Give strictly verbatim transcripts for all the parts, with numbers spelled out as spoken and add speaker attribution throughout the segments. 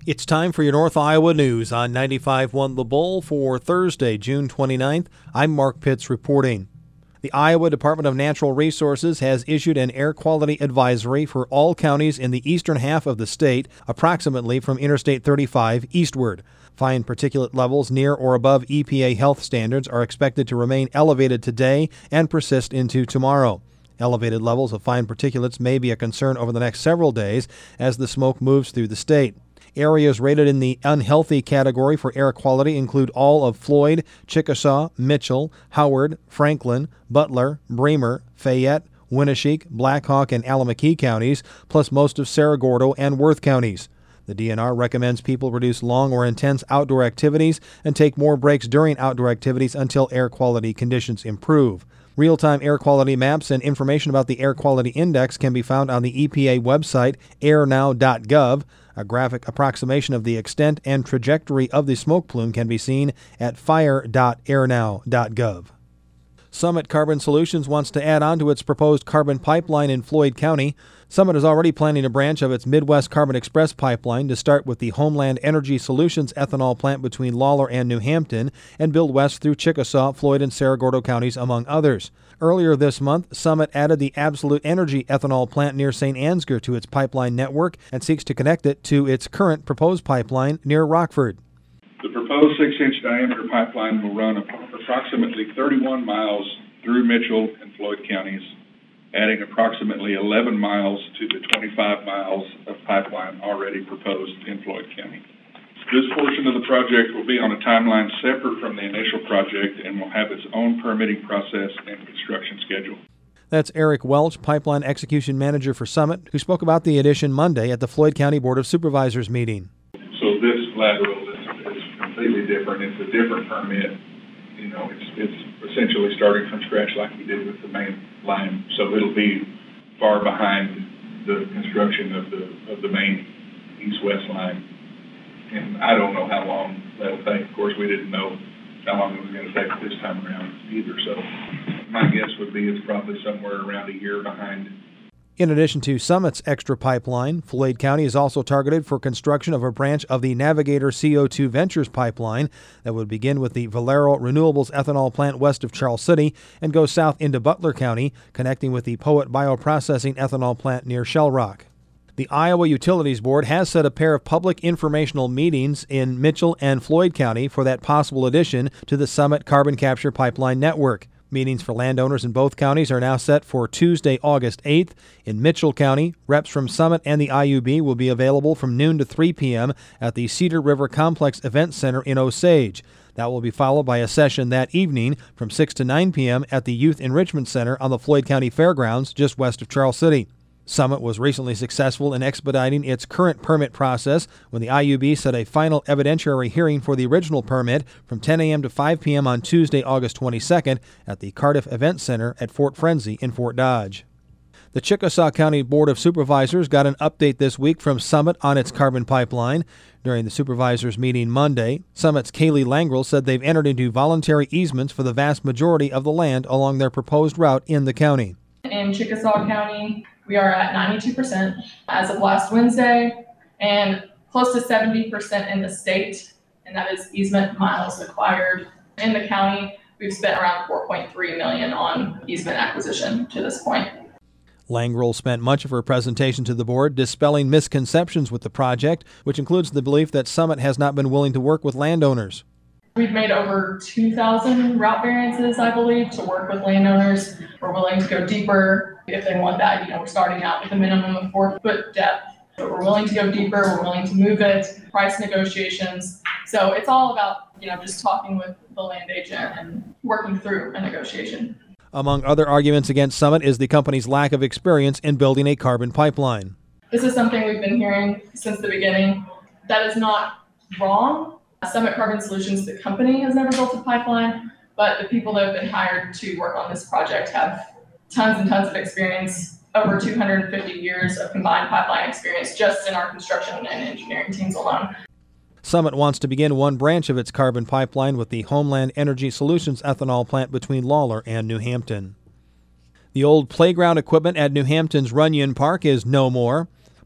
Speaker 1: It's time for your North Iowa news on ninety-five point one The Bull for Thursday, June twenty-ninth. I'm Mark Pitts reporting. The Iowa Department of Natural Resources has issued an air quality advisory for all counties in the eastern half of the state, approximately from Interstate thirty-five eastward. Fine particulate levels near or above E P A health standards are expected to remain elevated today and persist into tomorrow. Elevated levels of fine particulates may be a concern over the next several days as the smoke moves through the state. Areas rated in the unhealthy category for air quality include all of Floyd, Chickasaw, Mitchell, Howard, Franklin, Butler, Bremer, Fayette, Winneshiek, Blackhawk, and Allamakee counties, plus most of Cerro Gordo and Worth counties. The D N R recommends people reduce long or intense outdoor activities and take more breaks during outdoor activities until air quality conditions improve. Real-time air quality maps and information about the Air Quality Index can be found on the E P A website, air now dot gov. A graphic approximation of the extent and trajectory of the smoke plume can be seen at fire dot air now dot gov. Summit Carbon Solutions wants to add on to its proposed carbon pipeline in Floyd County. Summit is already planning a branch of its Midwest Carbon Express pipeline to start with the Homeland Energy Solutions ethanol plant between Lawler and New Hampton and build west through Chickasaw, Floyd, and Cerro Gordo counties, among others. Earlier this month, Summit added the Absolute Energy ethanol plant near Saint Ansgar to its pipeline network and seeks to connect it to its current proposed pipeline near Rockford.
Speaker 2: The proposed six-inch diameter pipeline will run approximately thirty-one miles through Mitchell and Floyd counties, adding approximately eleven miles to the twenty-five miles of pipeline already proposed in Floyd County. This portion of the project will be on a timeline separate from the initial project and will have its own permitting process and construction schedule.
Speaker 1: That's Eric Welch, Pipeline Execution Manager for Summit, who spoke about the addition Monday at the Floyd County Board of Supervisors meeting.
Speaker 2: So this lateral is, is completely different. It's a different permit. You know, it's, it's essentially starting from scratch like we did with the main line. So it'll be far behind the construction of the of the main east-west line. And I don't know how long that'll take. Of course, we didn't know how long it was going to take this time around either. So my guess would be it's probably somewhere around a year behind.
Speaker 1: In addition to Summit's extra pipeline, Floyd County is also targeted for construction of a branch of the Navigator C O two Ventures pipeline that would begin with the Valero Renewables ethanol plant west of Charles City and go south into Butler County, connecting with the Poet Bioprocessing ethanol plant near Shell Rock. The Iowa Utilities Board has set a pair of public informational meetings in Mitchell and Floyd County for that possible addition to the Summit Carbon Capture Pipeline Network. Meetings for landowners in both counties are now set for Tuesday, August eighth. In Mitchell County, reps from Summit and the I U B will be available from noon to three p.m. at the Cedar River Complex Event Center in Osage. That will be followed by a session that evening from six to nine p.m. at the Youth Enrichment Center on the Floyd County Fairgrounds just west of Charles City. Summit was recently successful in expediting its current permit process when the I U B set a final evidentiary hearing for the original permit from ten a.m. to five p.m. on Tuesday, August twenty-second at the Cardiff Event Center at Fort Frenzy in Fort Dodge. The Chickasaw County Board of Supervisors got an update this week from Summit on its carbon pipeline. During the supervisors meeting Monday, Summit's Kaylee Langrel said they've entered into voluntary easements for the vast majority of the land along their proposed route in the county.
Speaker 3: In Chickasaw County, we are at ninety-two percent as of last Wednesday and close to seventy percent in the state, and that is easement miles acquired. In the county, we've spent around four point three million dollars on easement acquisition to this point.
Speaker 1: Langrel spent much of her presentation to the board dispelling misconceptions with the project, which includes the belief that Summit has not been willing to work with landowners.
Speaker 3: We've made over two thousand route variances, I believe, to work with landowners. We're willing to go deeper if they want that. You know, we're starting out with a minimum of four foot depth, but we're willing to go deeper. We're willing to move it, price negotiations. So it's all about, you know, just talking with the land agent and working through a negotiation.
Speaker 1: Among other arguments against Summit is the company's lack of experience in building a carbon pipeline.
Speaker 3: This is something we've been hearing since the beginning. That is not wrong. Summit Carbon Solutions, the company, has never built a pipeline, but the people that have been hired to work on this project have tons and tons of experience, over two hundred fifty years of combined pipeline experience just in our construction and engineering teams alone.
Speaker 1: Summit wants to begin one branch of its carbon pipeline with the Homeland Energy Solutions ethanol plant between Lawler and New Hampton. The old playground equipment at New Hampton's Runyon Park is no more.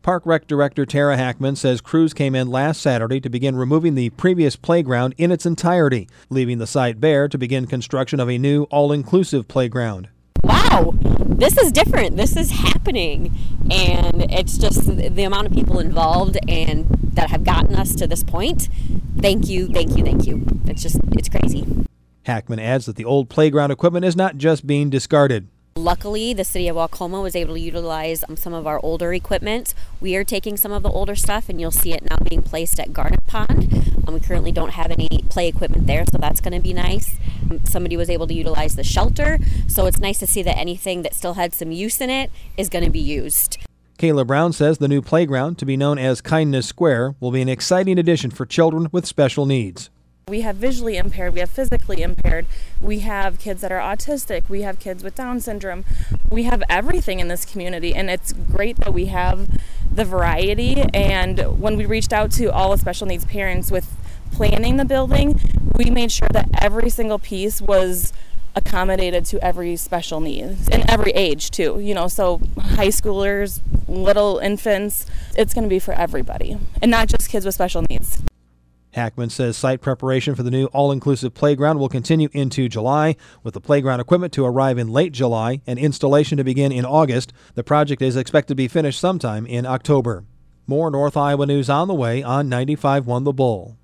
Speaker 1: Park Rec Director Tara Hackman says crews came in last Saturday to begin removing the previous playground in its entirety, leaving the site bare to begin construction of a new all-inclusive playground.
Speaker 4: Wow, this is different. This is happening, and it's just the amount of people involved and that have gotten us to this point. Thank you, thank you, thank you. It's just, it's crazy.
Speaker 1: Hackman adds that the old playground equipment is not just being discarded.
Speaker 4: Luckily, the city of Waukoma was able to utilize um, some of our older equipment. We are taking some of the older stuff, and you'll see it now being placed at Garnet Pond. Um, we currently don't have any play equipment there, so that's going to be nice. Um, somebody was able to utilize the shelter, so it's nice to see that anything that still had some use in it is going to be used.
Speaker 1: Kayla Brown says the new playground, to be known as Kindness Square, will be an exciting addition for children with special needs.
Speaker 5: We have visually impaired, we have physically impaired, we have kids that are autistic, we have kids with Down syndrome. We have everything in this community, and it's great that we have the variety. And when we reached out to all the special needs parents with planning the building, we made sure that every single piece was accommodated to every special needs and every age too, you know, so high schoolers, little infants, it's going to be for everybody and not just kids with special needs.
Speaker 1: Hackman says site preparation for the new all-inclusive playground will continue into July, with the playground equipment to arrive in late July and installation to begin in August. The project is expected to be finished sometime in October. More North Iowa news on the way on ninety-five point one The Bull.